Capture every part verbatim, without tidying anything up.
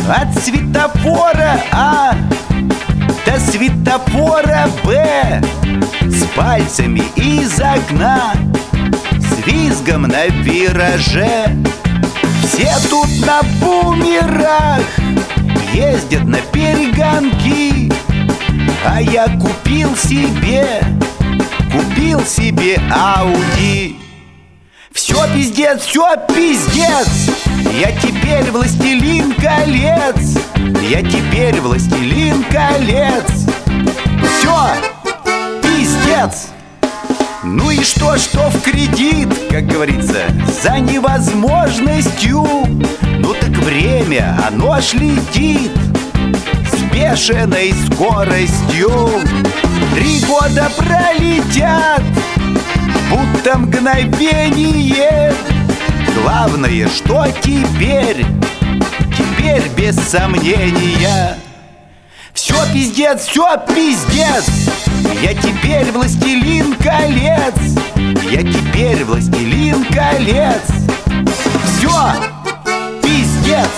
От светофора А до светофора Б, с пальцами из окна, с визгом на вираже. Все тут на бумерах ездят на перегонки, а я купил себе, купил себе Ауди. Все пиздец, все пиздец, я теперь властелин колец, я теперь властелин колец. Все пиздец. Ну и что, что в кредит, как говорится, за невозможностью. Ну так время, оно ж летит с бешеной скоростью. Три года пролетят, будто мгновение. Главное, что теперь, теперь без сомнения. Все пиздец, все пиздец, я теперь властелин колец, я теперь властелин колец. Все пиздец.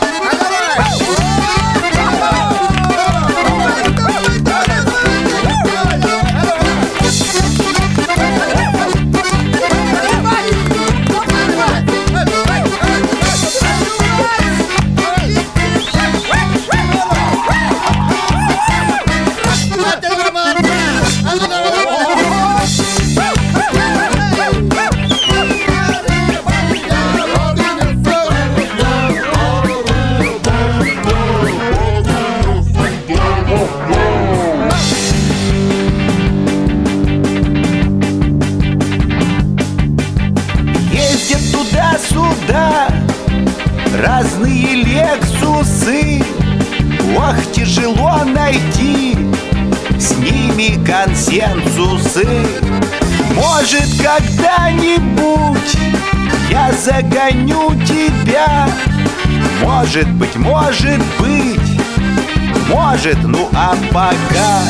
Туда-сюда разные лексусы, ох, тяжело найти с ними консенсусы. Может, когда-нибудь я загоню тебя, может быть, может быть, может, ну а пока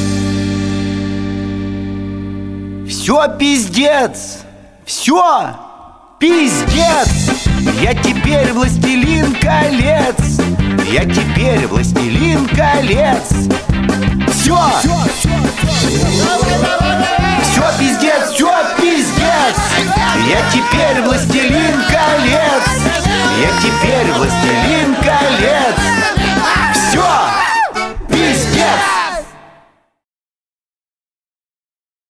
все пиздец, все пиздец, я теперь властелин колец, я теперь властелин колец. Все, все пиздец, все пиздец, я теперь властелин колец, я теперь властелин